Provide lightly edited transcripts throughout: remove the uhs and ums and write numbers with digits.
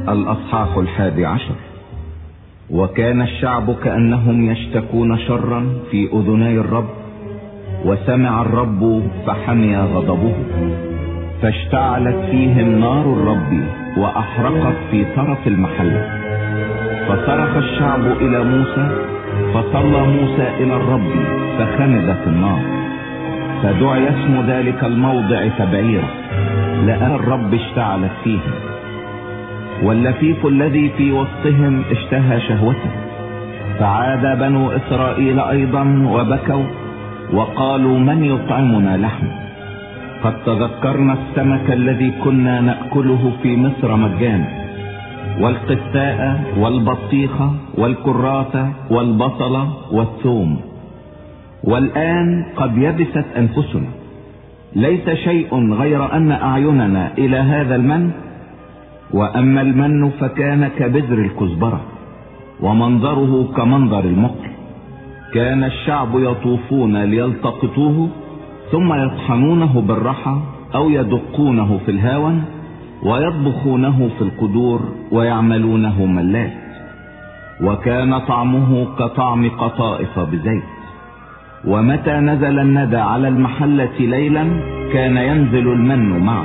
الأصحاح 11. وكان الشعب كأنهم يشتكون شرا في أذني الرب، وسمع الرب فحمي غضبه، فاشتعلت فيهم نار الرب وأحرقت في طرف المحل. فصرخ الشعب إلى موسى، فصلى موسى إلى الرب فخمدت النار، فدعي اسم ذلك الموضع تبعيرة، لأن الرب اشتعلت فيهم. واللفيف الذي في وسطهم اشتهى شهوته، فعاد بنو إسرائيل أيضا وبكوا وقالوا: من يطعمنا لحم؟ قد تذكرنا السمك الذي كنا نأكله في مصر مجانا، والقثاء والبطيخة والكرات والبصل والثوم، والآن قد يبست أنفسنا، ليس شيء غير أن أعيننا إلى هذا المن. وأما المن فكان كبذر الكزبرة، ومنظره كمنظر المقل. كان الشعب يطوفون ليلتقطوه، ثم يطحنونه بالرحى أو يدقونه في الهاون، ويطبخونه في القدور ويعملونه ملات، وكان طعمه كطعم قطائف بزيت. ومتى نزل الندى على المحلة ليلا كان ينزل المن معه.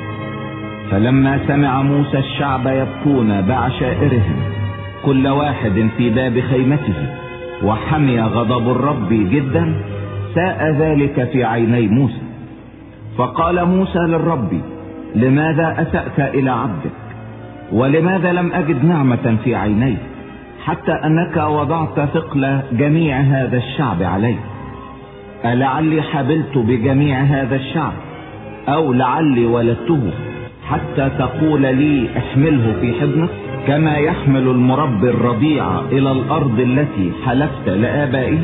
فلما سمع موسى الشعب يبكون بعشائرهم كل واحد في باب خيمته، وحمي غضب الرب جدا، ساء ذلك في عيني موسى. فقال موسى للرب: لماذا أسأت إلى عبدك؟ ولماذا لم أجد نعمة في عيني، حتى أنك وضعت ثقل جميع هذا الشعب علي؟ ألعلي حبلت بجميع هذا الشعب، أو لعلي ولدته حتى تقول لي احمله في حضنك، كما يحمل المربي الرضيع إلى الأرض التي حلفت لآبائه؟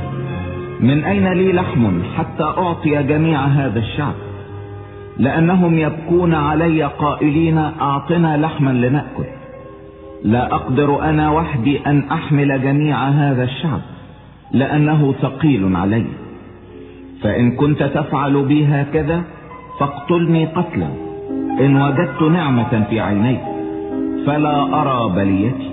من أين لي لحم حتى أعطي جميع هذا الشعب؟ لأنهم يبكون علي قائلين: أعطنا لحما لنأكل. لا أقدر أنا وحدي أن أحمل جميع هذا الشعب، لأنه ثقيل علي. فإن كنت تفعل بي هكذا فاقتلني قتلا، إن وجدت نعمة في عينيك، فلا أرى بليتي.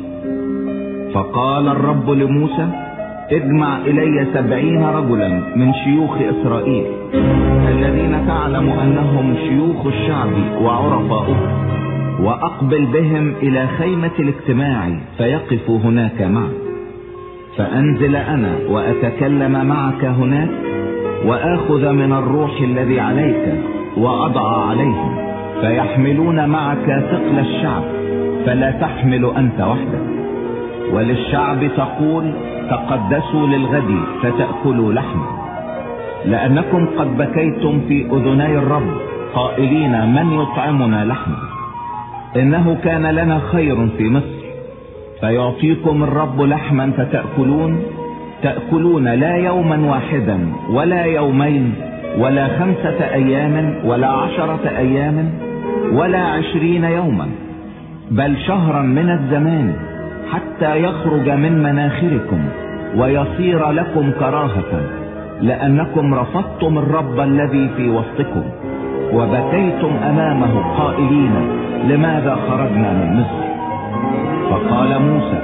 فقال الرب لموسى: اجمع إلي 70 رجلا من شيوخ إسرائيل، الذين تعلم أنهم شيوخ الشعب وعرفاؤه، وأقبل بهم إلى خيمة الاجتماع فيقفوا هناك معك. فأنزل أنا وأتكلم معك هناك، وآخذ من الروح الذي عليك وأضع عليهم، فيحملون معك ثقل الشعب، فلا تحمل أنت وحدك. وللشعب تقول: تقدسوا للغد فتأكلوا لحما، لأنكم قد بكيتم في أذني الرب قائلين: من يطعمنا لحما؟ إنه كان لنا خير في مصر، فيعطيكم الرب لحما فتأكلون، تأكلون لا يوما واحدا ولا يومين ولا 5 أيام ولا 10 أيام ولا 20 يوما، بل شهرا من الزمان، حتى يخرج من مناخركم ويصير لكم كراهة، لأنكم رفضتم الرب الذي في وسطكم، وبكيتم أمامه قائلين: لماذا خرجنا من مصر؟ فقال موسى: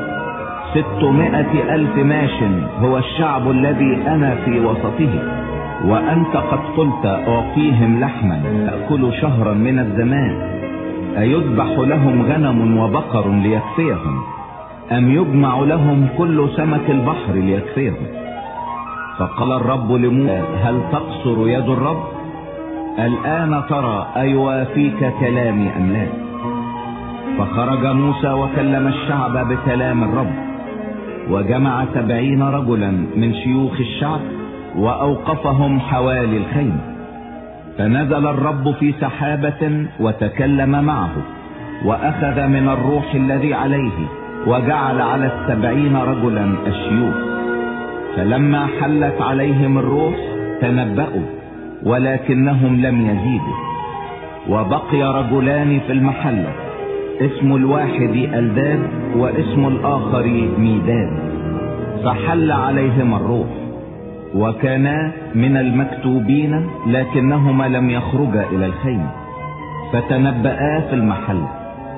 600,000 ماش هو الشعب الذي أنا في وسطه، وأنت قد قلت: أعطيهم لحما تأكل شهرا من الزمان. أيذبح لهم غنم وبقر ليكفيهم، أم يجمع لهم كل سمك البحر ليكفيهم؟ فقال الرب لموسى: هل تقصر يد الرب؟ الآن ترى أيوافيك كلامي أم لا؟ فخرج موسى وكلم الشعب بكلام الرب، وجمع 70 رجلا من شيوخ الشعب وأوقفهم حوالي الخيمة. فنزل الرب في سحابة وتكلم معه، وأخذ من الروح الذي عليه وجعل على 70 رجلا الشيوخ. فلما حلت عليهم الروح تنبأوا، ولكنهم لم يزيدوا. وبقي رجلان في المحلة، اسم الواحد ألداد واسم الآخر ميدان، فحل عليهما الروح، وكانا من المكتوبين، لكنهما لم يخرجا إلى الخيمة، فتنبأا في المحل.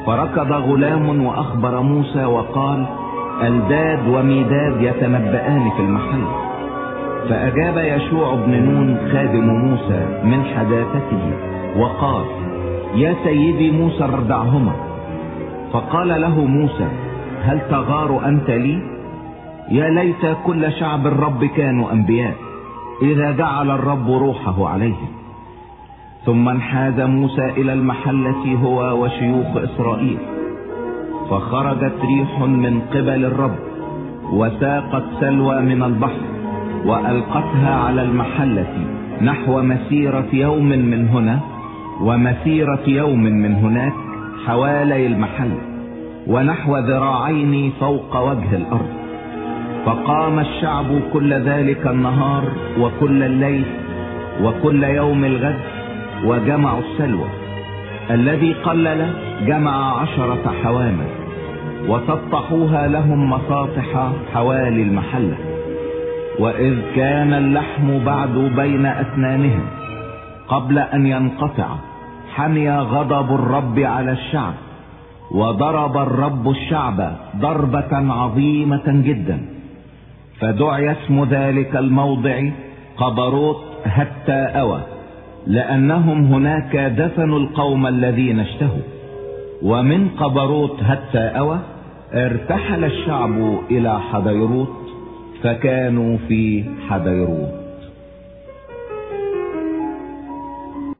فركض غلام وأخبر موسى وقال: ألداد وميداد يتنبأان في المحل. فأجاب يشوع بن نون خادم موسى من حداثته وقال: يا سيدي موسى ارضعهما. فقال له موسى: هل تغار أنت لي؟ يا ليت كل شعب الرب كانوا أنبياء إذا جعل الرب روحه عليهم. ثم انحاز موسى إلى المحلة هو وشيوخ إسرائيل، فخرجت ريح من قبل الرب وساقت سلوى من البحر وألقتها على المحلة نحو مسيرة يوم من هنا ومسيرة يوم من هناك حوالي المحل، ونحو ذراعين فوق وجه الأرض. فقام الشعب كل ذلك النهار وكل الليل وكل يوم الغد وجمعوا السلوى. الذي قلل جمع 10 حوامل وسطحوها لهم مساطح حوالي المحلة. وإذ كان اللحم بعد بين أسنانهم قبل أن ينقطع حمي غضب الرب على الشعب، وضرب الرب الشعب ضربة عظيمة جدا. فدعي اسم ذلك الموضع قبروت هتاءوى، لأنهم هناك دفنوا القوم الذين اشتهوا. ومن قبروت هتاءوى ارتحل الشعب إلى حديروت، فكانوا في حديروت.